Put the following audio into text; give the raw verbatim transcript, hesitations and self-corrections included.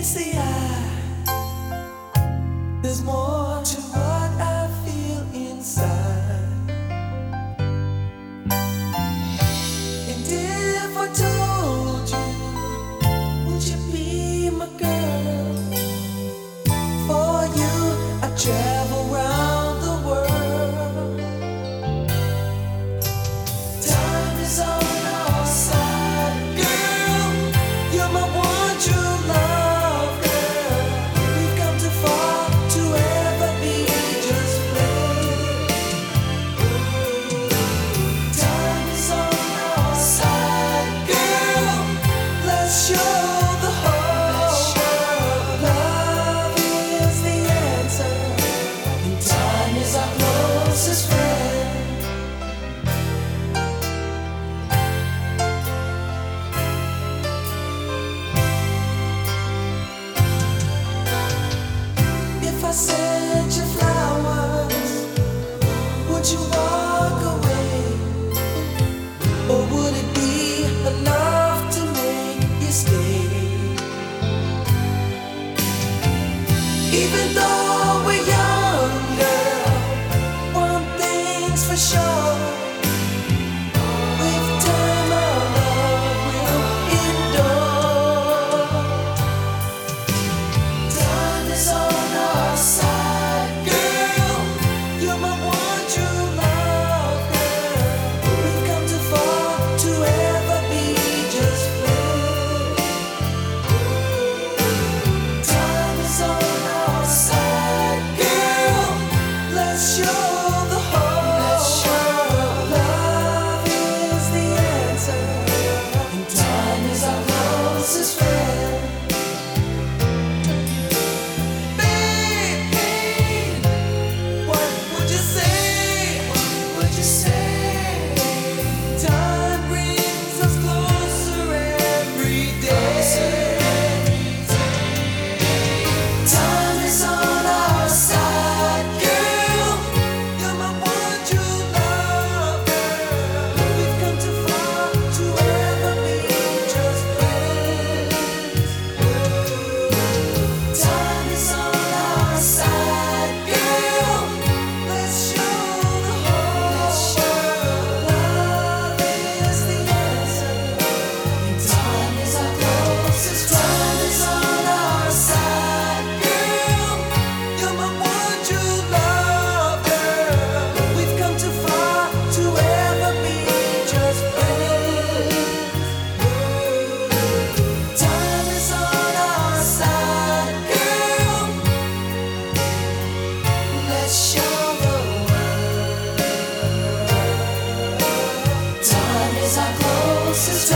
meets the eye. There's more to what I feel inside. And if I told you, would you be my girl? For you, I travel round the world. Time is on our side, girl. You're my one true love, girl. We've come too far to ever be just friends. Time is on our side, girl. Let's show the whole world love is the answer, and time is our closest friend. If I sent you flowers, would you walk away? Or would it be enough to make you stay? Even though we're young, girl, one thing's for sure. With time, our love will endure. Time is on our side, girl. You're my one true love, girl. We've come too far to ever be just friends. Time is on our side, girl. Let's show the whole world love is the answer, and time is our closest friend. Baby, what would you say? What would you say? Time brings us closer every day. Time is on our side, girl. You're my one true love, girl. We've come too far to ever be just friends. Time is on our side, girl. Let's show the whole world love is the answer, and time is our closest. Time is on our side, girl. You're my one true love, girl. We've come too far to ever be just friends. Time is on our side, girl. Let's show the world. Time is our closest.